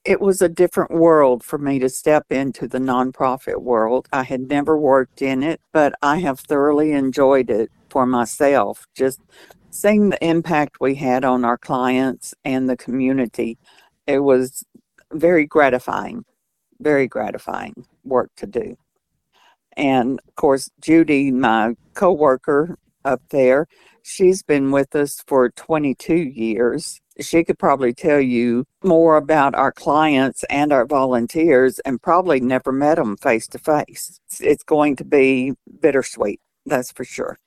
It was a different world for me to step into the nonprofit world. I had never worked in it, but I have thoroughly enjoyed it for myself. Just seeing the impact we had on our clients and the community, it was very very gratifying work to do. And of course, Judy, my coworker up there, she's been with us for 22 years. She could probably tell you more about our clients and our volunteers and probably never met them face to face. It's going to be bittersweet, that's for sure.